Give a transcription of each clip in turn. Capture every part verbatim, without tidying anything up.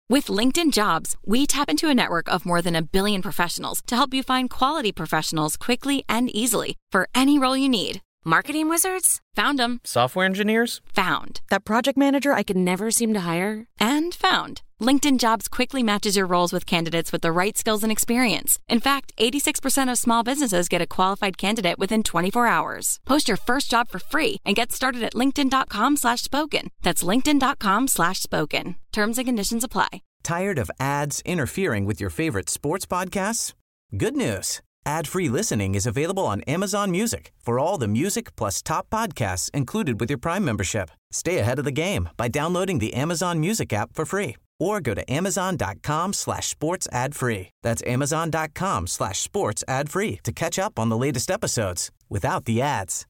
With LinkedIn Jobs, we tap into a network of more than a billion professionals to help you find quality professionals quickly and easily for any role you need. Marketing wizards? Found them. Software engineers? Found. That project manager I could never seem to hire? And found. LinkedIn Jobs quickly matches your roles with candidates with the right skills and experience. In fact, eighty-six percent of small businesses get a qualified candidate within twenty-four hours. Post your first job for free and get started at linkedin.com slash spoken. That's linkedin.com slash spoken. Terms and conditions apply. Tired of ads interfering with your favorite sports podcasts? Good news. Ad-free listening is available on Amazon Music for all the music plus top podcasts included with your Prime membership. Stay ahead of the game by downloading the Amazon Music app for free or go to amazon.com slash sports ad free. That's amazon.com slash sports ad free to catch up on the latest episodes without the ads.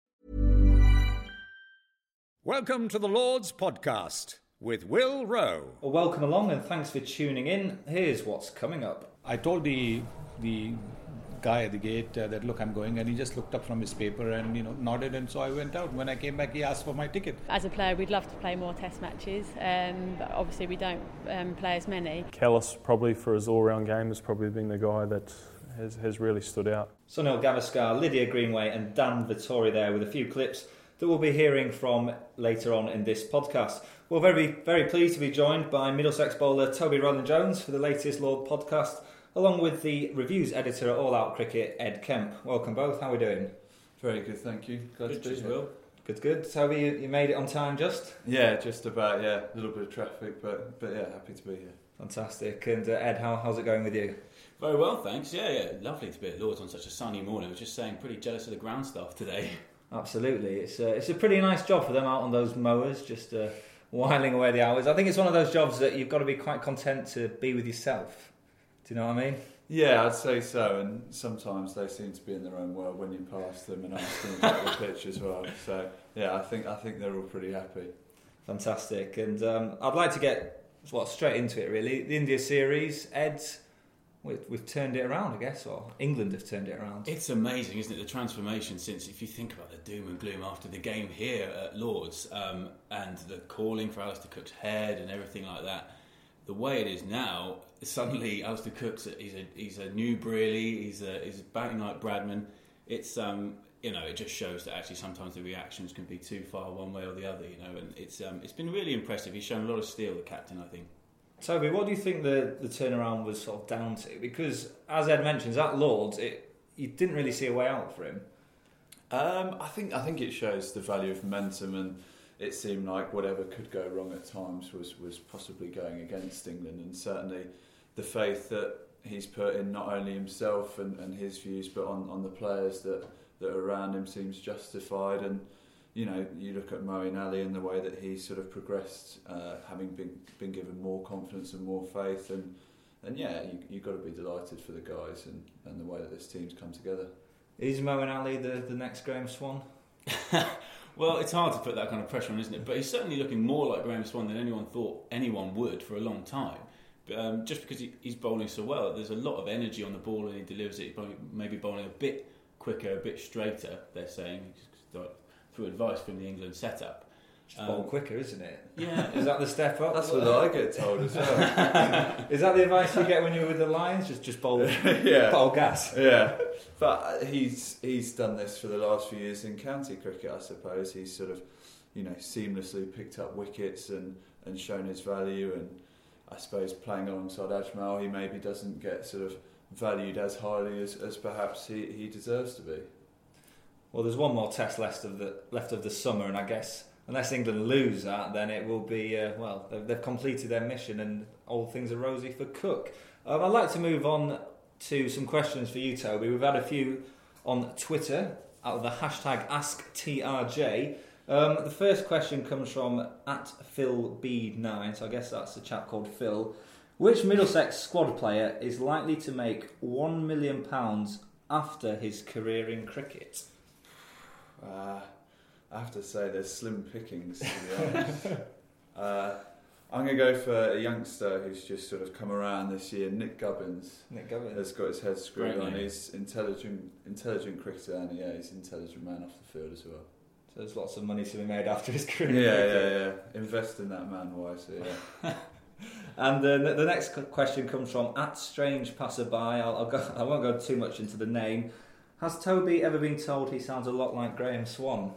Welcome to the Lord's Podcast with Will Rowe. Well, welcome along and thanks for tuning in. Here's what's coming up. I told the the guy at the gate uh, that look, I'm going, and he just looked up from his paper and you know nodded, and so I went out. When I came back, he asked for my ticket. As a player, we'd love to play more Test matches, um, but obviously we don't um, play as many. Callis, probably for his all-round game, has probably been the guy that has, has really stood out. Sunil Gavaskar, Lydia Greenway and Dan Vittori there with a few clips that we'll be hearing from later on in this podcast. We're very, very pleased to be joined by Middlesex bowler Toby Rowland-Jones for the latest Lord podcast, along with the reviews editor at All Out Cricket, Ed Kemp. Welcome both. How are we doing? Very good, thank you. Glad good to be here. Well. Good, good. Toby, you, you made it on time just? Yeah, just about, yeah. A little bit of traffic, but but yeah, happy to be here. Fantastic. And uh, Ed, how, how's it going with you? Very well, thanks. Yeah, yeah. Lovely to be at Lord's on such a sunny morning. I was just saying, pretty jealous of the ground staff today. Absolutely. It's a, it's a pretty nice job for them out on those mowers, just uh, whiling away the hours. I think it's one of those jobs that you've got to be quite content to be with yourself. Do you know what I mean? Yeah, I'd say so. And sometimes they seem to be in their own world when you pass them and ask them about the pitch as well. So yeah, I think I think they're all pretty happy. Fantastic. And um, I'd like to get well, straight into it really. The India series, Ed, we've, we've turned it around, I guess, or England have turned it around. It's amazing, isn't it, the transformation since, if you think about the doom and gloom after the game here at Lord's um, and the calling for Alistair Cook's head and everything like that. The way it is now, suddenly Alistair Cook's a, he's a he's a new Brearley, he's a he's batting like Bradman. It's um you know it just shows that actually sometimes the reactions can be too far one way or the other, you know, and it's um it's been really impressive. He's shown a lot of steel, the captain, I think. Toby, what do you think the, the turnaround was sort of down to? Because as Ed mentions, at Lord's, it you didn't really see a way out for him. Um, I think I think it shows the value of momentum, and it seemed like whatever could go wrong at times was, was possibly going against England, and certainly the faith that he's put in not only himself and, and his views but on, on the players that, that are around him seems justified. And you know, you look at Moeen Ali and the way that he's sort of progressed, uh, having been been given more confidence and more faith, and and yeah, you, you've got to be delighted for the guys and, and the way that this team's come together. Is Moeen Ali the, the next Graham Swan? Well, it's hard to put that kind of pressure on, isn't it? But he's certainly looking more like Graham Swan than anyone thought anyone would for a long time. But, um, just because he, he's bowling so well, there's a lot of energy on the ball and he delivers it. He's maybe bowling a bit quicker, a bit straighter, they're saying, through advice from the England setup. Just bowl um, quicker, isn't it? Yeah. Is that the step up? That's what I get told as well. Is that the advice you get when you're with the Lions? Just just bowl, yeah. bowl gas? Yeah. But he's he's done this for the last few years in county cricket, I suppose. He's sort of, you know, seamlessly picked up wickets and, and shown his value. And I suppose playing alongside Ajmal, he maybe doesn't get sort of valued as highly as, as perhaps he, he deserves to be. Well, there's one more test left of the left of the summer, and I guess unless England lose that, then it will be, uh, well, they've, they've completed their mission and all things are rosy for Cook. Um, I'd like to move on to some questions for you, Toby. We've had a few on Twitter out of the hashtag Ask T R J. Um, the first question comes from at Phil B nine, so I guess that's a chap called Phil. Which Middlesex squad player is likely to make one million pounds after his career in cricket? Uh, I have to say there's slim pickings, to be honest. uh, I'm going to go for a youngster who's just sort of come around this year, Nick Gubbins. Nick Gubbins has got his head screwed Great on. name. He's intelligent, intelligent cricketer, and yeah, he's an intelligent man off the field as well. So there's lots of money to be made after his career. Yeah, yeah, yeah. Invest in that man wisely. Yeah. And uh, the next question comes from at Strange Passerby. I'll, I'll go, I won't go too much into the name. Has Toby ever been told he sounds a lot like Graham Swan?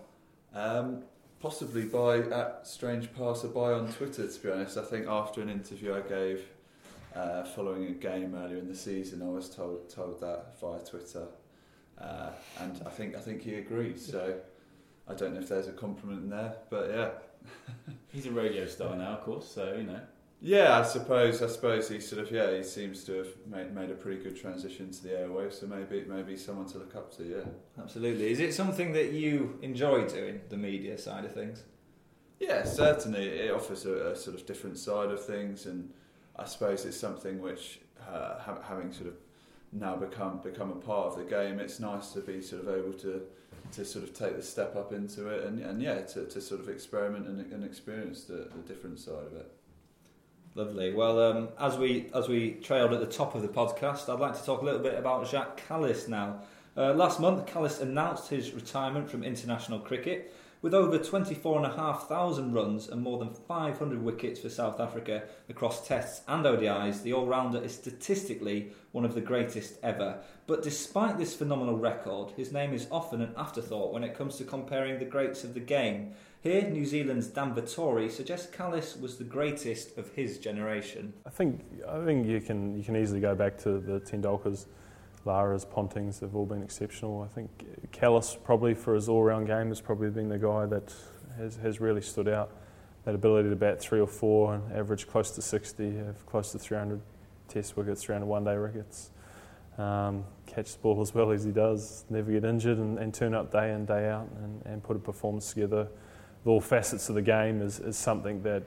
Um, possibly by at Strange Passerby on Twitter, to be honest. I think after an interview I gave uh, following a game earlier in the season, I was told told that via Twitter. Uh, and I think I think he agreed, so I don't know if there's a compliment in there, but yeah. He's a radio star now, of course, so you know. Yeah, I suppose I suppose he sort of yeah he seems to have made made a pretty good transition to the airwaves, so maybe maybe someone to look up to. Yeah, absolutely. Is it something that you enjoy doing, the media side of things? Yeah, certainly. It offers a, a sort of different side of things, and I suppose it's something which uh, ha- having sort of now become become a part of the game, it's nice to be sort of able to to sort of take the step up into it, and, and yeah, to, to sort of experiment and, and experience the, the different side of it. Lovely. Well, um, as we as we trailed at the top of the podcast, I'd like to talk a little bit about Jacques Kallis now. Uh, last month, Kallis announced his retirement from international cricket. With over twenty-four thousand five hundred runs and more than five hundred wickets for South Africa across Tests and O D Is, the all-rounder is statistically one of the greatest ever. But despite this phenomenal record, his name is often an afterthought when it comes to comparing the greats of the game. Here, New Zealand's Dan Vettori suggests Kallis was the greatest of his generation. I think I think you can you can easily go back to the Tendulkars, Laras, Pontings. They've all been exceptional. I think Kallis, probably for his all-round game, has probably been the guy that has, has really stood out. That ability to bat three or four and average close to sixty, have close to three hundred Test wickets, three hundred one-day wickets. Um, catch the ball as well as he does, never get injured, and, and turn up day in, day out, and, and put a performance together with all facets of the game is, is something that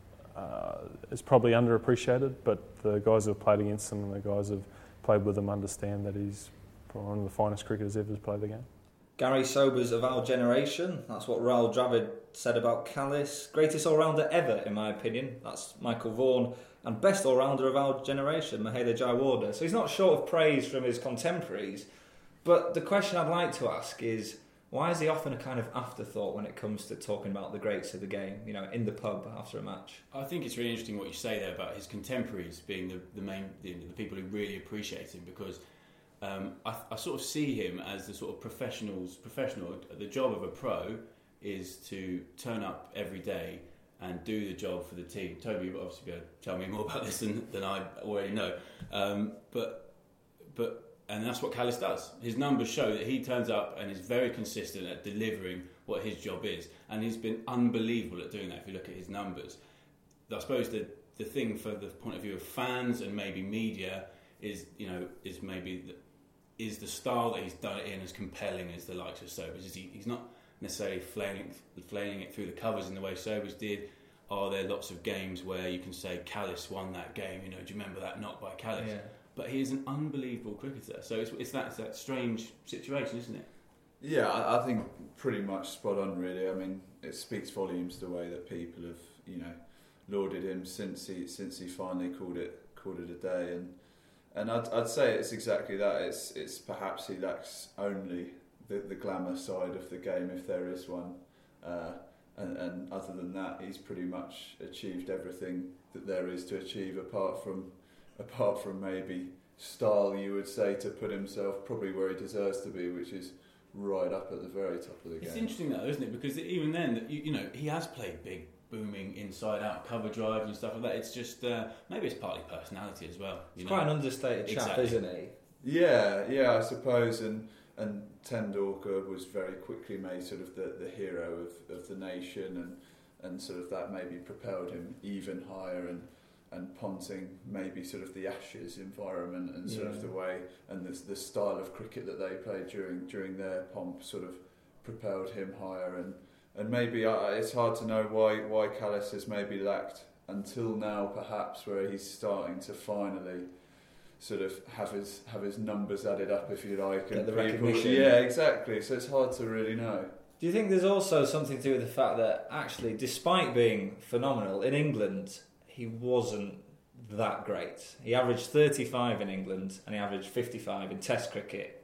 uh, is probably underappreciated, but the guys who have played against him and the guys who have played with him understand that he's probably one of the finest cricketers ever to play the game. Gary Sobers of our generation, that's what Rahul Dravid said about Kallis. Greatest all-rounder ever, in my opinion. That's Michael Vaughan. And best all-rounder of our generation, Mahela Jayawardene. So he's not short of praise from his contemporaries. But the question I'd like to ask is, why is he often a kind of afterthought when it comes to talking about the greats of the game, you know, in the pub after a match? I think it's really interesting what you say there about his contemporaries being the, the main, the, the people who really appreciate him, because um, I, I sort of see him as the sort of professionals, professional. The job of a pro is to turn up every day and do the job for the team. Toby will obviously be able to tell me more about this than, than I already know. Um, but but and that's what Kallis does. His numbers show that he turns up and is very consistent at delivering what his job is. And he's been unbelievable at doing that if you look at his numbers. I suppose the the thing for the point of view of fans and maybe media is, you know, is maybe the, is the style that he's done it in as compelling as the likes of Sobers. Is he, he's not necessarily flailing, flailing it through the covers in the way Sobers did. Are there lots of games where you can say Kallis won that game? You know, do you remember that knock by Kallis? Yeah. But he is an unbelievable cricketer. So it's, it's, that, it's that strange situation, isn't it? Yeah, I, I think pretty much spot on, really. I mean, it speaks volumes the way that people have, you know, lauded him since he since he finally called it called it a day. And and I'd I'd say it's exactly that. It's it's perhaps he lacks only the, the glamour side of the game, if there is one. Uh, and, and other than that, he's pretty much achieved everything that there is to achieve, apart from apart from maybe style, you would say, to put himself probably where he deserves to be, which is right up at the very top of the game. It's interesting though, isn't it? Because even then, you, you know, he has played big, booming, inside-out cover drives and stuff like that. It's just uh, maybe it's partly personality as well. You It's know? quite an understated chap, Exactly. isn't he? Yeah, yeah, I suppose, and and Tendulkar was very quickly made sort of the, the hero of, of the nation, and, and sort of that maybe propelled him even higher, and and Ponting maybe sort of the Ashes environment and sort Yeah. of the way and the the style of cricket that they played during during their pomp sort of propelled him higher, and and maybe uh, it's hard to know why why Kallis has maybe lacked until now, perhaps, where he's starting to finally sort of have his have his numbers added up, if you like, Get and the people, recognition. yeah, exactly. So it's hard to really know. Do you think there's also something to do with the fact that actually, despite being phenomenal in England, he wasn't that great? He averaged thirty-five in England and he averaged fifty-five in Test cricket.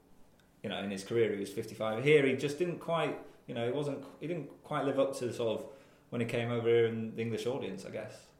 You know, in his career he was fifty-five. Here he just didn't quite, you know, he wasn't, he didn't quite live up to sort of when he came over here in the English audience, I guess.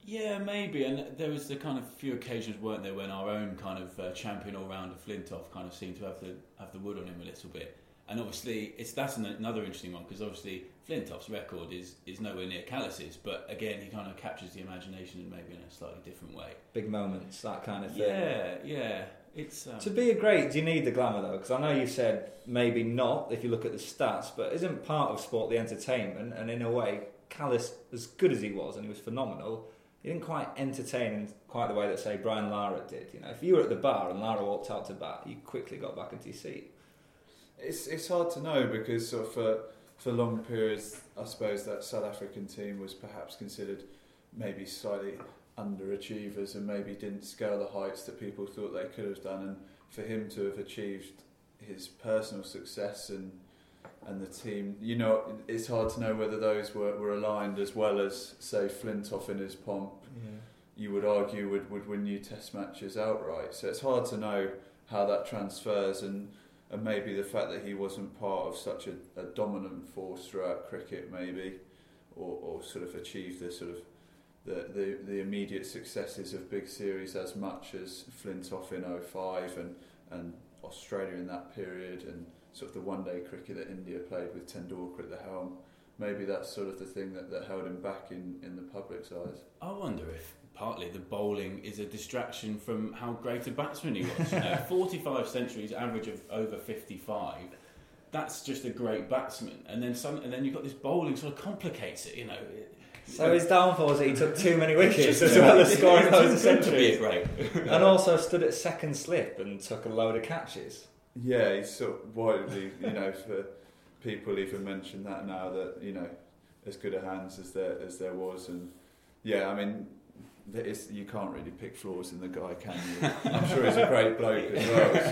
Yeah, maybe. And there was the kind of few occasions, weren't there, when our own kind of uh, champion all-rounder Flintoff kind of seemed to have the have the wood on him a little bit. And obviously, it's that's an, another interesting one, because obviously Flintoff's record is, is nowhere near Callis's, but again, he kind of captures the imagination in maybe in a slightly different way. Big moments, that kind of thing. Yeah, yeah. It's um... To be a great, do you need the glamour though? Because I know you said maybe not if you look at the stats, but isn't part of sport the entertainment? And in a way, Callis, as good as he was, and he was phenomenal, he didn't quite entertain in quite the way that, say, Brian Lara did. You know, if you were at the bar and Lara walked out to bat, you quickly got back into your seat. It's it's hard to know, because sort of for for long periods, I suppose that South African team was perhaps considered maybe slightly underachievers and maybe didn't scale the heights that people thought they could have done. And for him to have achieved his personal success and and the team, you know, it's hard to know whether those were, were aligned as well as, say, Flintoff in his pomp. Yeah. You would argue would would win you Test matches outright. So it's hard to know how that transfers, and. And maybe the fact that he wasn't part of such a, a dominant force throughout cricket, maybe, or, or sort of achieved the sort of the, the, the immediate successes of big series as much as Flintoff in oh five and, and Australia in that period, and sort of the one-day cricket that India played with Tendulkar at the helm. Maybe that's sort of the thing that, that held him back in, in the public's eyes. I wonder if partly the bowling is a distraction from how great a batsman he was. You know, forty-five centuries, average of over fifty-five. That's just a great batsman, and then some, and then you've got this bowling sort of complicates it. You know. So his downfall was that he took too many wickets as well as scoring loads of centuries. Great. And also stood at second slip and took a load of catches. Yeah, he's sort of widely, you know, for people even mention that now, that, you know, as good a hands as there as there was, and yeah, I mean. It's, you can't really pick flaws in the guy, can you? I'm sure he's a great bloke as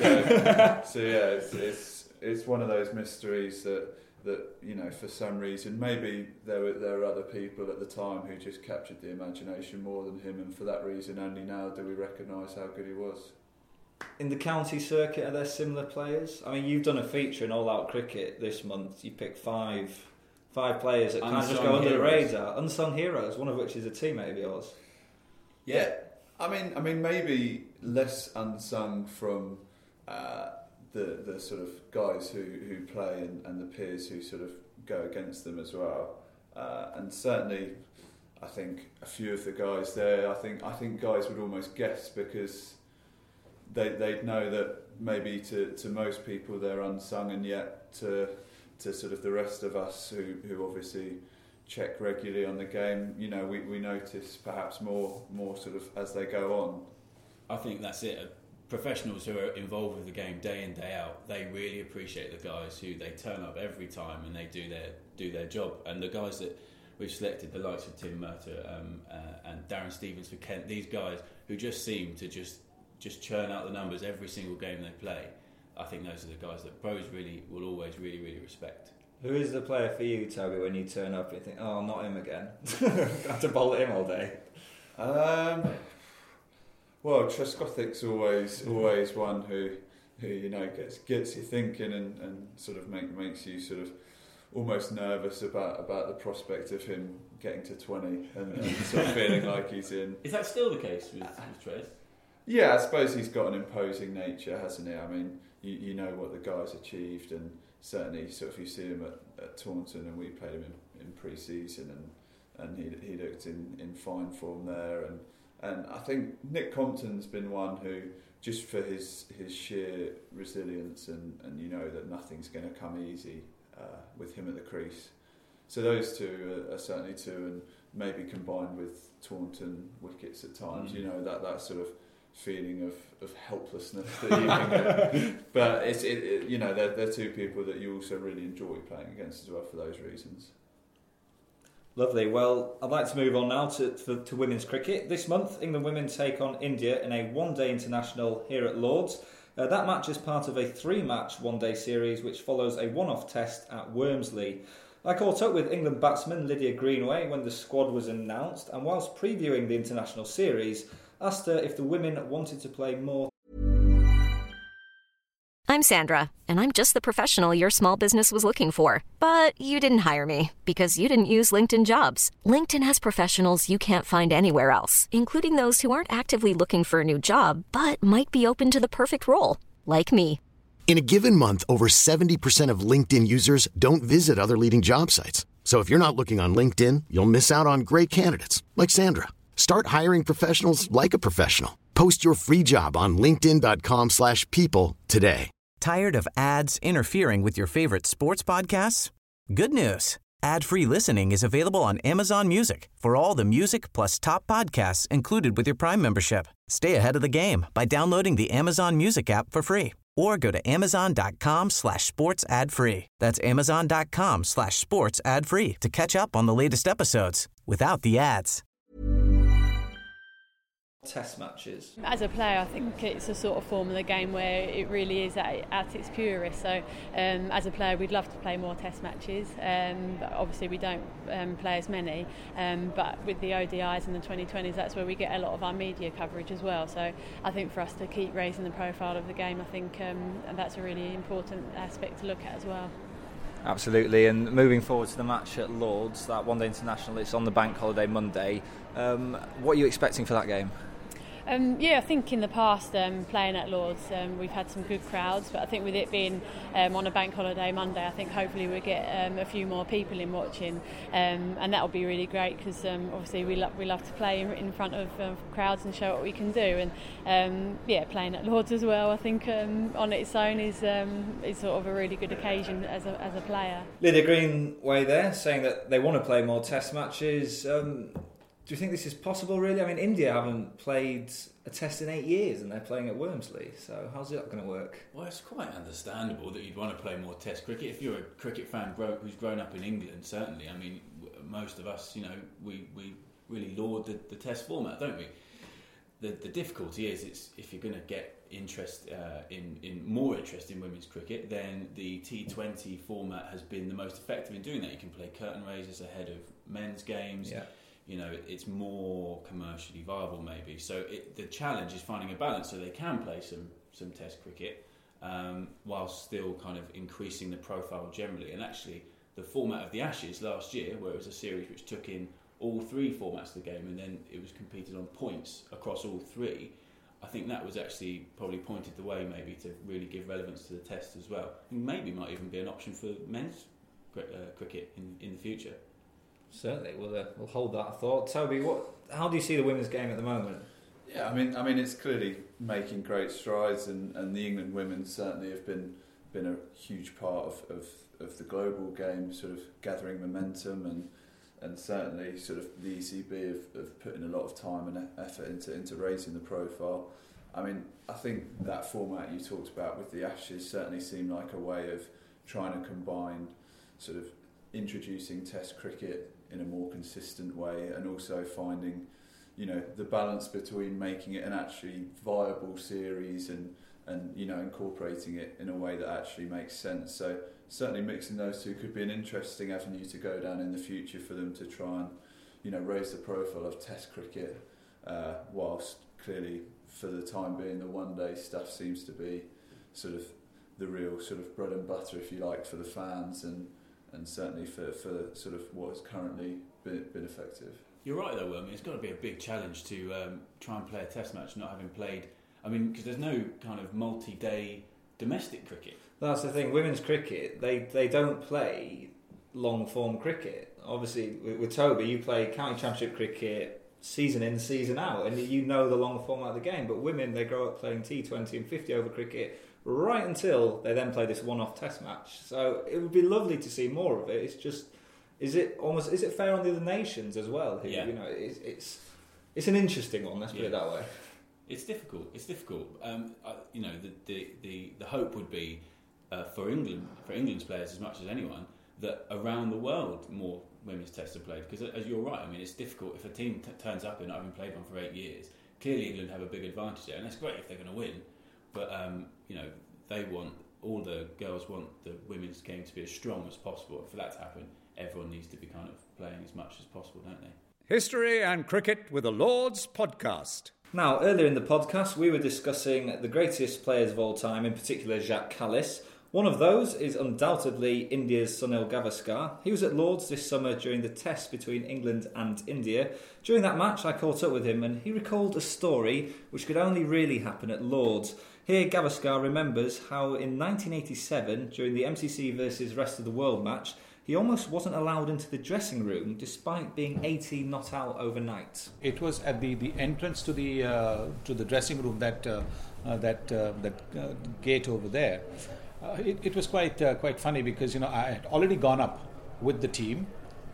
well. So, so yeah, it's, it's it's one of those mysteries that that you know, for some reason, maybe there were there were other people at the time who just captured the imagination more than him, and for that reason, only now do we recognise how good he was. In the county circuit, are there similar players? I mean, you've done a feature in All Out Cricket this month. You picked five five players that kind of just go under the radar, unsung heroes. One of which is a teammate of yours. Yeah, I mean, I mean, maybe less unsung from uh, the the sort of guys who, who play and, and the peers who sort of go against them as well, uh, and certainly, I think a few of the guys there, I think I think guys would almost guess, because they they'd know that maybe to, to most people they're unsung, and yet to to sort of the rest of us who who obviously check regularly on the game, you know, we, we notice perhaps more more sort of as they go on. I think that's it. Professionals who are involved with the game day in, day out, they really appreciate the guys who they turn up every time and they do their do their job. And the guys that we've selected, the likes of Tim Murtagh um, uh, and Darren Stevens for Kent, these guys who just seem to just just churn out the numbers every single game they play, I think those are the guys that pros really will always really, really respect. Who is the player for you, Toby, when you turn up and you think, oh, not him again? I have to bowl at him all day. Um, well, Trescothick's always always one who, who you know, gets gets you thinking and, and sort of make, makes you sort of almost nervous about, about the prospect of him getting to twenty and, and sort of feeling like he's in. Is that still the case with, with Tres? Yeah, I suppose he's got an imposing nature, hasn't he? I mean, you, you know what the guy's achieved, and certainly, sort of, you see him at, at Taunton, and we played him in, in pre-season, and and he he looked in, in fine form there, and and I think Nick Compton's been one who, just for his his sheer resilience, and, and you know that nothing's going to come easy uh, with him at the crease. So those two are, are certainly two, and maybe combined with Taunton wickets at times, mm. you know, that that sort of feeling of, of helplessness that you can get. But it's it, it, you know, they're, they're two people that you also really enjoy playing against as well for those reasons. Lovely. Well, I'd like to move on now to, to, to women's cricket. This month, England women take on India in a one-day international here at Lord's. Uh, that match is part of a three-match one-day series which follows a one-off test at Wormsley. I caught up with England batsman Lydia Greenaway when the squad was announced, and whilst previewing the international series, asked her if the women wanted to play more. I'm Sandra, and I'm just the professional your small business was looking for. But you didn't hire me because you didn't use LinkedIn Jobs. LinkedIn has professionals you can't find anywhere else, including those who aren't actively looking for a new job, but might be open to the perfect role, like me. In a given month, over seventy percent of LinkedIn users don't visit other leading job sites. So if you're not looking on LinkedIn, you'll miss out on great candidates like Sandra. Start hiring professionals like a professional. Post your free job on linkedin.com slash people today. Tired of ads interfering with your favorite sports podcasts? Good news. Ad-free listening is available on Amazon Music for all the music plus top podcasts included with your Prime membership. Stay ahead of the game by downloading the Amazon Music app for free or go to amazon.com slash sports ad free. That's amazon.com slash sports ad free to catch up on the latest episodes without the ads. Test matches. As a player, I think it's a sort of form of the game where it really is at, at its purest. So um, as a player, we'd love to play more test matches. Um, but obviously, we don't um, play as many. Um, but with the O D Is and the twenty twenties, that's where we get a lot of our media coverage as well. So I think for us to keep raising the profile of the game, I think um, that's a really important aspect to look at as well. Absolutely, and moving forward to the match at Lords, that one-day international, it's on the bank holiday Monday. Um, what are you expecting for that game? Um, yeah, I think in the past, um, playing at Lords, um, we've had some good crowds, but I think with it being um, on a bank holiday Monday, I think hopefully we'll get um, a few more people in watching, um, and that'll be really great because um, obviously we, lo- we love to play in, in front of uh, crowds and show what we can do, and um, yeah, playing at Lords as well, I think um, on its own is um, is sort of a really good occasion as a, as a player. Lydia Greenway there saying that they want to play more test matches. Um, Do you think this is possible, really? I mean, India haven't played a test in eight years and they're playing at Wormsley, so how's that going to work? Well, it's quite understandable that you'd want to play more test cricket. If you're a cricket fan grow, who's grown up in England, certainly. I mean, most of us, you know, we, we really laud the, the test format, don't we? The the difficulty is, it's if you're going to get interest uh, in, in more interest in women's cricket, then the T twenty format has been the most effective in doing that. You can play curtain raisers ahead of men's games. Yeah. You know, it's more commercially viable maybe. So it, the challenge is finding a balance so they can play some, some test cricket um, while still kind of increasing the profile generally. And actually, the format of the Ashes last year, where it was a series which took in all three formats of the game and then it was competed on points across all three, I think that was actually probably pointed the way maybe to really give relevance to the test as well. And maybe might even be an option for men's uh, cricket in, in the future. Certainly, we'll uh, we'll hold that thought. Toby, what? How do you see the women's game at the moment? Yeah, I mean, I mean, it's clearly making great strides, and, and the England women certainly have been been a huge part of, of, of the global game, sort of gathering momentum, and and certainly sort of the E C B have, have put in a lot of time and effort into into raising the profile. I mean, I think that format you talked about with the Ashes certainly seemed like a way of trying to combine sort of introducing Test cricket in a more consistent way, and also finding, you know, the balance between making it an actually viable series and, and you know, incorporating it in a way that actually makes sense. So certainly mixing those two could be an interesting avenue to go down in the future for them to try and, you know, raise the profile of Test cricket, uh, whilst clearly for the time being the one-day stuff seems to be sort of the real sort of bread and butter, if you like, for the fans, and and certainly for, for sort of what has currently been, been effective. You're right though, Will. I mean, it's got to be a big challenge to um, try and play a test match not having played, I mean, because there's no kind of multi-day domestic cricket. That's the thing, women's cricket, they, they don't play long-form cricket. Obviously, with, with Toby, you play county championship cricket season in, season out, and you know the long format of the game, but women, they grow up playing T twenty and fifty over cricket right until they then play this one-off test match. So it would be lovely to see more of it. It's just, is it almost, is it fair on the other nations as well? Who, yeah. You know, it's, it's it's an interesting one. Let's put yeah. it that way. It's difficult. It's difficult. Um, uh, you know, the, the the the hope would be uh, for England, for England's players as much as anyone, that around the world more women's tests are played. Because as you're right, I mean, it's difficult if a team t- turns up and not having played one for eight years. Clearly, England have a big advantage there, and that's great if they're going to win. But um, you know, they want, all the girls want the women's game to be as strong as possible. And for that to happen, everyone needs to be kind of playing as much as possible, don't they? History and Cricket with the Lords podcast. Now, earlier in the podcast, we were discussing the greatest players of all time, in particular Jacques Kallis. One of those is undoubtedly India's Sunil Gavaskar. He was at Lord's this summer during the test between England and India. During that match, I caught up with him and he recalled a story which could only really happen at Lord's. Here, Gavaskar remembers how in nineteen eighty-seven, during the M C C versus Rest of the World match, he almost wasn't allowed into the dressing room despite being eighteen not out overnight. It was at the, the entrance to the uh, to the dressing room, that uh, uh, that uh, that uh, gate over there. Uh, it, it was quite uh, quite funny because, you know, I had already gone up with the team,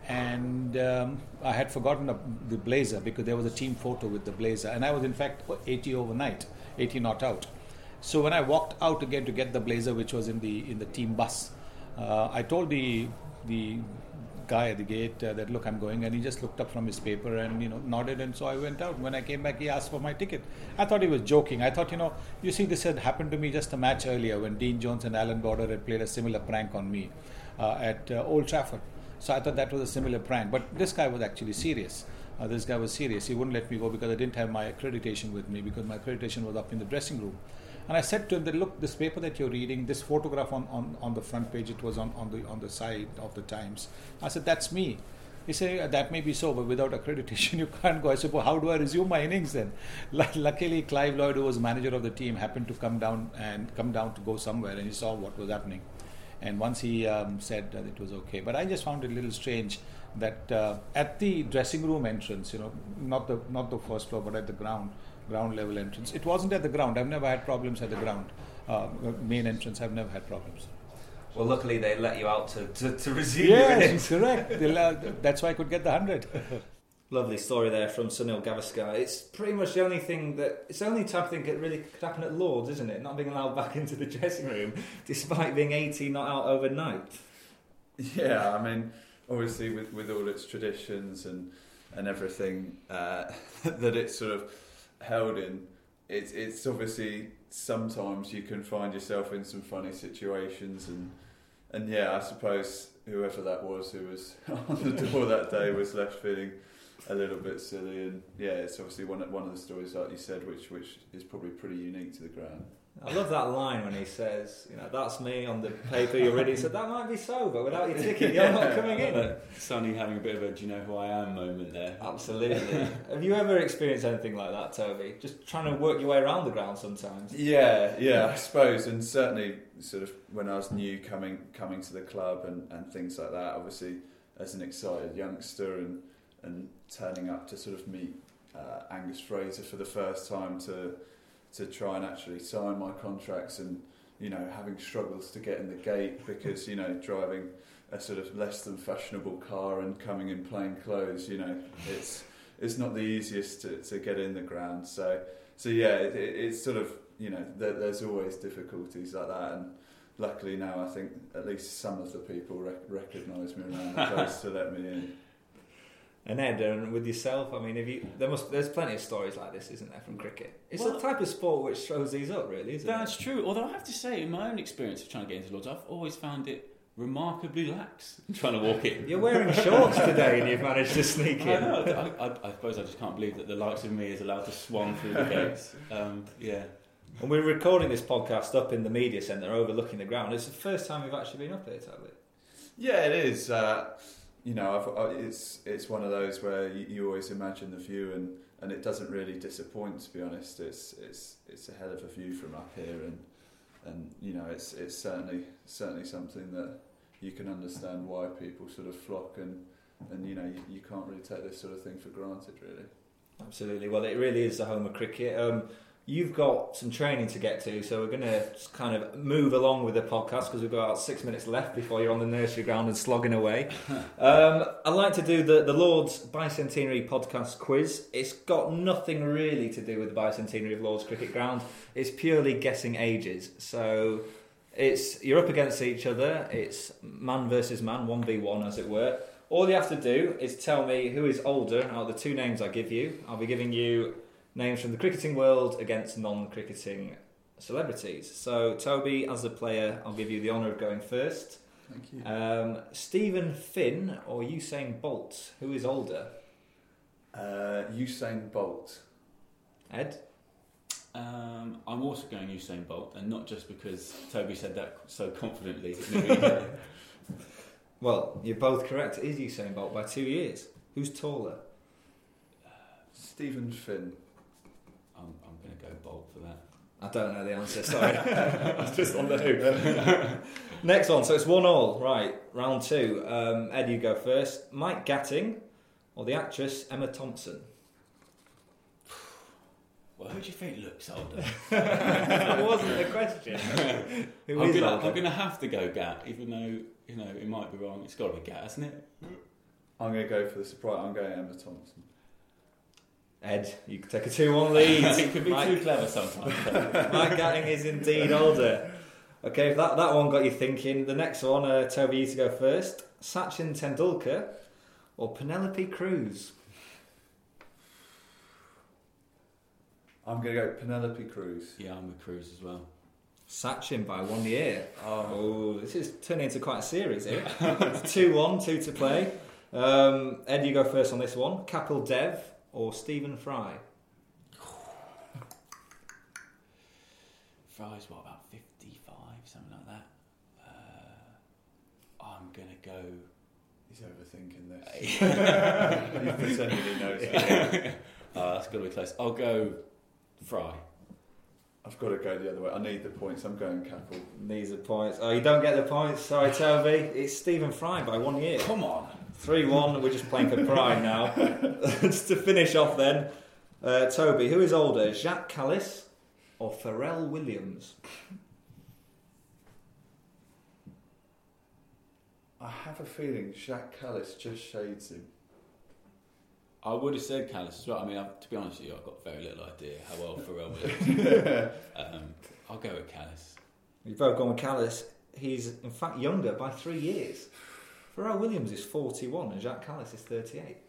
and um, I had forgotten the, the blazer because there was a team photo with the blazer, and I was in fact eighty overnight, eighty not out. So when I walked out again to get the blazer, which was in the in the team bus, uh, I told the the guy at the gate uh, that, look, I'm going, and he just looked up from his paper and, you know, nodded, and so I went out. When I came back, he asked for my ticket. I thought he was joking. I thought, you know, you see, this had happened to me just a match earlier when Dean Jones and Alan Border had played a similar prank on me uh, at uh, Old Trafford. So I thought that was a similar prank, but this guy was actually serious. Uh, this guy was serious. He wouldn't let me go because I didn't have my accreditation with me, because my accreditation was up in the dressing room. And I said to him that, look, this paper that you're reading, this photograph on, on, on the front page, it was on, on the on the side of the Times. I said, that's me. He said, that may be so, but without accreditation you can't go. I said, well, how do I resume my innings then? L- luckily, Clive Lloyd, who was manager of the team, happened to come down and come down to go somewhere, and he saw what was happening. And once he um, said that it was okay. But I just found it a little strange that uh, at the dressing room entrance, you know, not the not the first floor, but at the ground, ground level entrance. It wasn't at the ground. I've never had problems at the ground. Uh, main entrance, I've never had problems. Well, luckily they let you out to, to, to resume yes, your innings. correct. Uh, that's why I could get the hundred. Lovely story there from Sunil Gavaskar. It's pretty much the only thing that, it's the only type of thing that really could happen at Lord's, isn't it? Not being allowed back into the dressing room despite being eighteen not out overnight. Yeah, I mean, obviously with, with all its traditions and and everything uh, that it's sort of held in, it's it's obviously sometimes you can find yourself in some funny situations, and and yeah, I suppose whoever that was who was on the door that day was left feeling a little bit silly, and yeah, it's obviously one of, one of the stories, like you said, which which is probably pretty unique to the ground. I love that line when he says, you know, that's me on the paper you're ready. He said, that might be so, but without your ticket, you're not coming in. Sonny having a bit of a do you know who I am moment there. Absolutely. Have you ever experienced anything like that, Toby? Just trying to work your way around the ground sometimes. Yeah, yeah, I suppose, and certainly sort of when I was new coming coming to the club and, and things like that, obviously as an excited youngster and, and turning up to sort of meet uh, Angus Fraser for the first time to to try and actually sign my contracts, and, you know, having struggles to get in the gate because, you know, driving a sort of less than fashionable car and coming in plain clothes, you know, it's it's not the easiest to, to get in the ground. So, so yeah, it, it, it's sort of, you know, there, there's always difficulties like that, and luckily now I think at least some of the people rec- recognise me around the place to let me in. And Ed, and with yourself, I mean, have you, there must, there's plenty of stories like this, isn't there, from cricket? It's well, the type of sport which throws these up, really, isn't that's it? That's true. Although I have to say, in my own experience of trying to get into Lord's, I've always found it remarkably lax trying to walk in. You're wearing shorts today and you've managed to sneak in. I know. I, I, I suppose I just can't believe that the likes of me is allowed to swan through the gates. Um, yeah. And we're recording this podcast up in the media centre overlooking the ground. It's the first time we've actually been up here, Toby. Yeah, it is. Uh, You know, I've, I, it's it's one of those where you, you always imagine the view, and, and it doesn't really disappoint. To be honest, it's it's it's a hell of a view from up here, and and you know, it's it's certainly certainly something that you can understand why people sort of flock, and and you know, you, you can't really take this sort of thing for granted, really. Absolutely. Well, it really is the home of cricket. Um, You've got some training to get to, so we're going to kind of move along with the podcast because we've got about six minutes left before you're on the nursery ground and slogging away. um, I'd like to do the, the Lord's Bicentenary podcast quiz. It's got nothing really to do with the Bicentenary of Lord's Cricket Ground. It's purely guessing ages. So it's you're up against each other. It's man versus man, one v one as it were. All you have to do is tell me who is older out of the two names I give you. I'll be giving you names from the cricketing world against non-cricketing celebrities. So, Toby, as a player, I'll give you the honour of going first. Thank you. Um, Stephen Finn or Usain Bolt, who is older? Uh, Usain Bolt. Ed? Um, I'm also going Usain Bolt, and not just because Toby said that so confidently. Well, you're both correct. It is Usain Bolt by two years. Who's taller? Uh, Stephen Finn. I'm, I'm going to go Bolt for that. I don't know the answer, sorry. I was just on the hoop. Next one, so it's one all. Right, round two. Um, Ed, you go first. Mike Gatting or the actress Emma Thompson? Well, who do you think looks older? That wasn't the question. Who I'm is gonna, older? I'm going to have to go Gat, even though, you know, it might be wrong. It's got to be Gat, hasn't it? I'm going to go for the surprise. I'm going Emma Thompson. Ed, you can take a two one lead. It could be Mike, too clever sometimes. Mike Gatting is indeed older. Okay, if that, that one got you thinking. The next one, uh, Toby, you to go first. Sachin Tendulkar or Penelope Cruz? I'm going to go Penelope Cruz. Yeah, I'm with Cruz as well. Sachin by one year. Oh, oh this is turning into quite a series here. two one, two to play. Um, Ed, you go first on this one. Kapil Dev or Stephen Fry? Fry's what, about fifty-five, something like that. Uh, I'm going to go... He's overthinking this. He's pretending he knows. Yeah. Oh, that's got to be close. I'll go Fry. I've got to go the other way. I need the points. I'm going Capel. Needs the points. Oh, you don't get the points. Sorry, Toby. It's Stephen Fry by one year. Come on. three one. We're just playing for pride now. Just to finish off then, uh, Toby, who is older, Jacques Callis or Pharrell Williams? I have a feeling Jacques Callis just shades him. I would have said Callis as well. I mean, I've, to be honest with you, I've got very little idea how well Pharrell Williams. um, I'll go with Callis. You've both gone with Callis. He's in fact younger by three years. Pharrell Williams is forty-one and Jacques Callis is thirty-eight.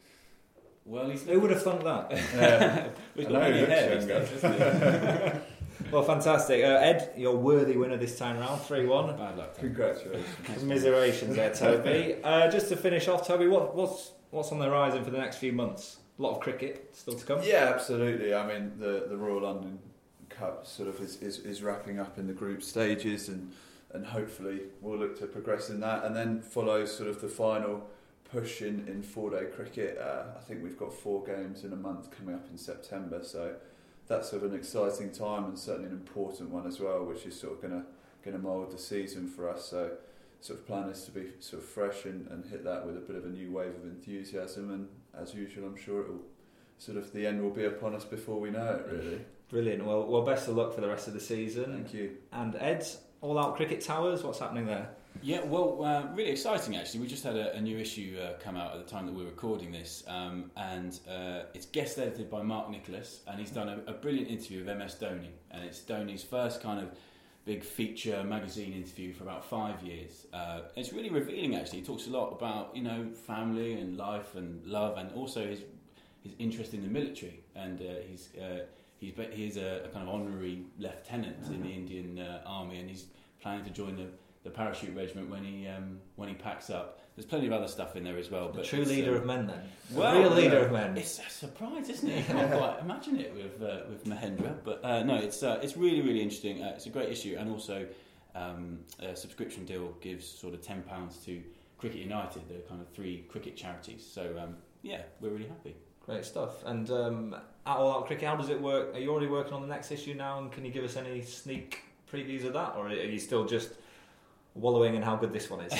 Well, he's who would have thought that? Uh, We've I got know he many looks hair, younger. isn't it? Well, fantastic. Uh, Ed, your worthy winner this time round, three one. Bad luck. Tom. Congratulations. Commiserations there, Toby. Uh, just to finish off, Toby, what, what's what's on the horizon for the next few months? A lot of cricket still to come? Yeah, absolutely. I mean, the, the Royal London Cup sort of is, is, is wrapping up in the group stages, and, and hopefully we'll look to progress in that, and then follow sort of the final push in, in four-day cricket. Uh, I think we've got four games in a month coming up in September, so that's sort of an exciting time and certainly an important one as well, which is sort of going to going to mould the season for us. So sort of plan is to be sort of fresh and, and hit that with a bit of a new wave of enthusiasm, and as usual I'm sure it will sort of the end will be upon us before we know it, really. Brilliant. Well, well, best of luck for the rest of the season. Thank you. And Ed's All Out Cricket Towers, what's happening there? Yeah, well, uh, really exciting actually. We just had a, a new issue uh, come out at the time that we were recording this, um, and uh, it's guest edited by Mark Nicholas, and he's done a, a brilliant interview with M S Dhoni, and it's Dhoni's first kind of big feature magazine interview for about five years. Uh, it's really revealing actually. He talks a lot about, you know, family and life and love, and also his his interest in the military, and uh, he's uh, he's he's a, a kind of honorary lieutenant in the Indian uh, army, and he's planning to join the the parachute regiment when he um, when he packs up. There's plenty of other stuff in there as well. The but true it's, leader um, of men, then. Well, the real leader uh, of men. It's a surprise, isn't it? You can't quite imagine it with uh, with Mahendra. But uh, no, it's uh, it's really really interesting. Uh, it's a great issue, and also um, a subscription deal gives sort of ten pounds to Cricket United, the kind of three cricket charities. So um, yeah, we're really happy. Great stuff. And um, at All Out Cricket, how does it work? Are you already working on the next issue now, and can you give us any sneak previews of that, or are you still just wallowing in how good this one is?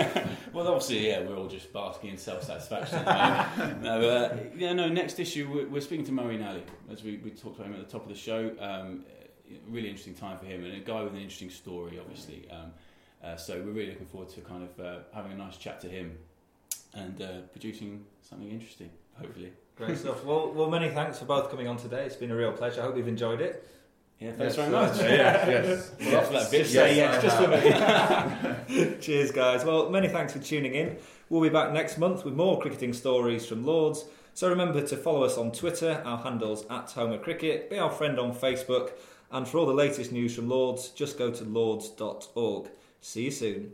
Well, obviously, yeah, we're all just basking in self-satisfaction. Right? no, uh, yeah, no. Next issue, we're, we're speaking to Murray Nally, as we, we talked about him at the top of the show. Um, really interesting time for him, and a guy with an interesting story, obviously. Um, uh, so we're really looking forward to kind of uh, having a nice chat to him and uh, producing something interesting, hopefully. Great stuff. Well, well, many thanks for both coming on today. It's been a real pleasure. I hope you've enjoyed it. Yeah, thanks yes, very much. Yeah, yes. Well, after that bit, just say yes, just for me. Cheers, guys. Well, many thanks for tuning in. We'll be back next month with more cricketing stories from Lords. So remember to follow us on Twitter. Our handle's at Homer Cricket. Be our friend on Facebook. And for all the latest news from Lords, just go to lords dot org. See you soon.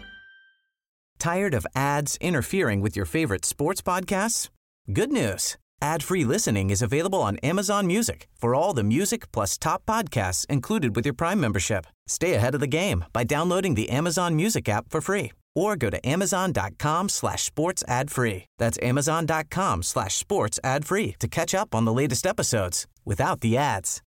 Tired of ads interfering with your favorite sports podcasts? Good news. Ad-free listening is available on Amazon Music for all the music plus top podcasts included with your Prime membership. Stay ahead of the game by downloading the Amazon Music app for free or go to amazon.com slash sports ad free. That's amazon.com slash sports ad free to catch up on the latest episodes without the ads.